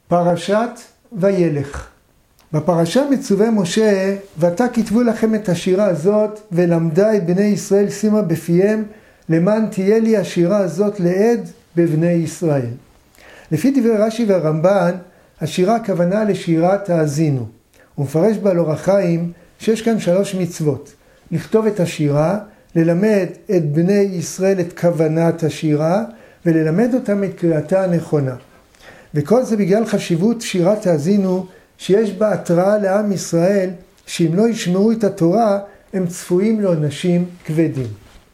פרשת וילך. בפרשה מצווה משה, ועתה כתבו לכם את השירה הזאת, ולמדה את בני ישראל שימה בפיהם, למען תהיה לי השירה הזאת לעד בבני ישראל. לפי דברי רש"י והרמב"ן, השירה הכוונה לשירת האזינו. הוא מפרש בעל אור החיים שיש כאן 3 מצוות. לכתוב את השירה, ללמד את בני ישראל את כוונת השירה, וללמד אותם את קריאתה הנכונה. וכל זה בגלל חשיבות שירת האזינו, שיש בה התראה לעם ישראל, שאם לא ישמעו את התורה, הם צפויים לעונשים כבדים.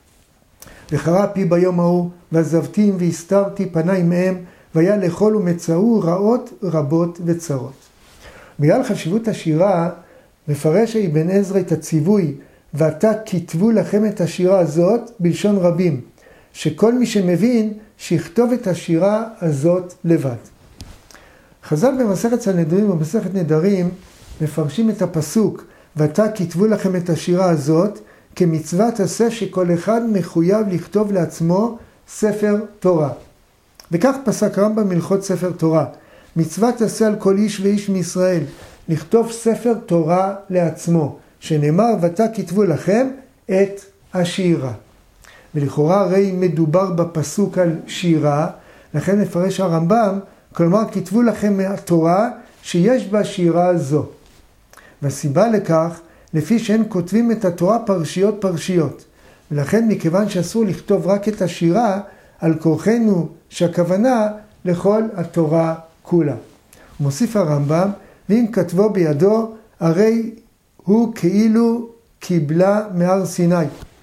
וחרה פי ביום ההוא, ועזבתים והסתרתי פניי מהם, והיה לאכול ומצאו רעות רבות וצרות. בגלל חשיבות השירה, מפרש אבן עזרא את הציווי, ועתה כתבו לכם את השירה הזאת בלשון רבים, שכל מי שמבין שיכתוב את השירה הזאת לבד. חז"ל במסכת סנהדרין ובמסכת נדרים מפרשים את הפסוק, ועתה כתבו לכם את השירה הזאת, כמצוות עשה שכל אחד מחויב לכתוב לעצמו ספר תורה. וכך פסק רמב"ם בהלכות ספר תורה, מצוות עשה על כל איש ואיש מישראל, לכתוב ספר תורה לעצמו, שנאמר ועתה כתבו לכם את השירה. ולכאורה הרי מדובר בפסוק על שירה, לכן מפרש הרמב"ם, כלומר כתבו לכם מהתורה שיש בה שירה הזו. והסיבה לכך, לפי שהם כותבים את התורה פרשיות פרשיות. ולכן מכיוון שאסור לכתוב רק את השירה, על כורחנו שהכוונה לכל התורה כולה. מוסיף הרמב"ם, ואם כתבו בידו, הרי הוא כאילו קיבלה מהר סיני.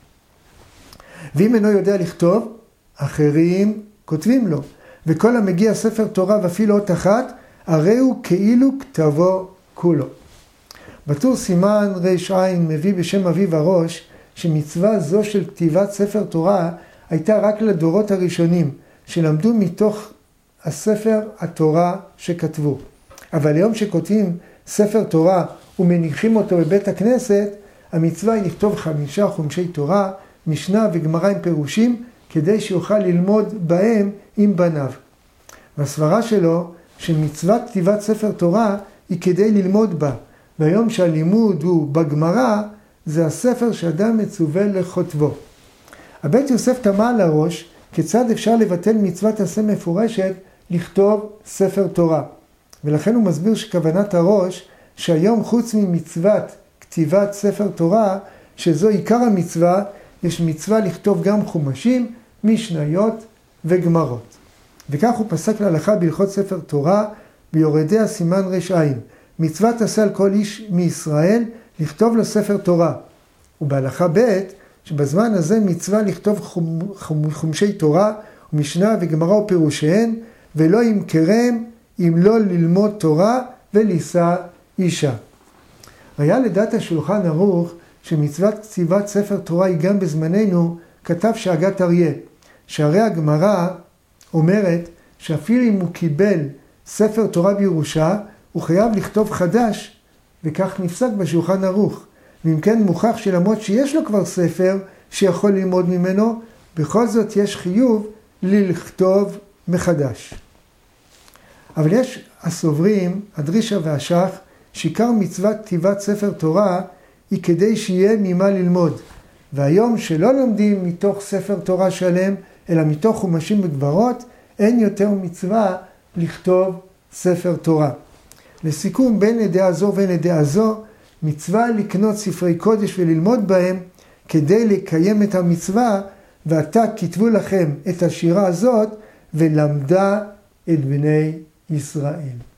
ואם אינו יודע לכתוב, אחרים כותבים לו. וכל המגיע ספר תורה ואפילו אות אחת, הרי הוא כאילו כתבו כולו. בטור סימן ר"ע מביא בשם אביב הראש, שמצווה זו של כתיבת ספר תורה הייתה רק לדורות הראשונים, שלמדו מתוך הספר התורה שכתבו. אבל היום שכותבים ספר תורה ומניחים אותו בבית הכנסת, המצווה היא לכתוב 5 חומשי תורה, משנה וגמרא עם פירושים, כדי שיוכל ללמוד בהם עם בניו. והסברה שלו, שמצוות כתיבת ספר תורה היא כדי ללמוד בה. והיום שהלימוד הוא בגמרא, זה הספר שאדם מצווה לכותבו. הבית יוסף תמה על הראש, כיצד אפשר לבטל מצוות עשה מפורשת לכתוב ספר תורה. ולכן הוא מסביר שכוונת הראש, שהיום חוץ ממצוות כתיבת ספר תורה, שזו עיקר המצווה, יש מצווה לכתוב גם חומשים, משניות וגמרות. וכך הוא פסק להלכה בהלכות ספר תורה, ביורדי הסימן ר"ע. מצוות עשה על כל איש מישראל לכתוב לו ספר תורה. ובהלכה ב' שבזמן הזה מצווה לכתוב חומשי תורה ומשנה וגמרא ופירושיהן, ולא ימכרם אם לא ללמוד תורה ולישא אישה. היה לדעת השולחן ערוך שמצוות כתיבת ספר תורה היא גם בזמננו, כתב שהגת אריה, שהרי הגמרא אומרת שאפילו אם הוא קיבל ספר תורה בירושה, הוא חייב לכתוב חדש, וכך נפסק בשולחן ערוך. ואם כן מוכח שלמרות שיש לו כבר ספר שיכול ללמוד ממנו, בכל זאת יש חיוב לכתוב מחדש. אבל יש הסוברים, הדרישה והשח, שעיקר מצוות כתיבת ספר תורה היא כדי שיהיה ממה ללמוד. והיום שלא לומדים מתוך ספר תורה שלם, אלא מתוך חומשים וגמרות, אין יותר מצווה לכתוב ספר תורה. לסיכום, בין ידיעה זו ובין ידיעה זו, מצווה לקנות ספרי קודש וללמוד בהם, כדי לקיים את המצווה, ועתה כתבו לכם את השירה הזאת, ולמדה את בני ישראל.